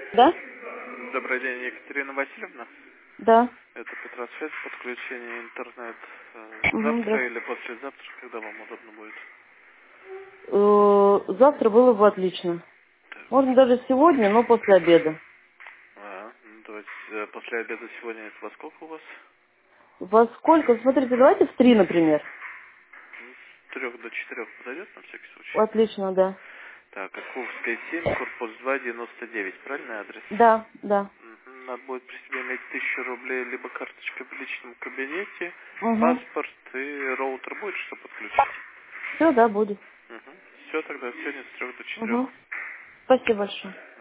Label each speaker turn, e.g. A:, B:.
A: Да?
B: Добрый день, Екатерина Васильевна.
A: Да.
B: Это Петросвет, подключение интернет.
A: Угу,
B: Завтра
A: здравствуйте.
B: или послезавтра, когда вам удобно будет?
A: Завтра было бы отлично. Можно даже сегодня, но после обеда.
B: То есть после обеда сегодня это во сколько у вас?
A: Во сколько? Смотрите, давайте в 3, например.
B: С 3 до 4 подойдет на всякий случай?
A: Отлично, да.
B: Так, Каховская 7, корпус 299, правильный адрес?
A: Да, да.
B: Надо будет при себе иметь 1000 рублей, либо карточка в личном кабинете,
A: Угу.
B: паспорт и роутер будет, что подключить?
A: Все, да, будет.
B: Все, тогда сегодня с 3 до 4.
A: Угу. Спасибо большое.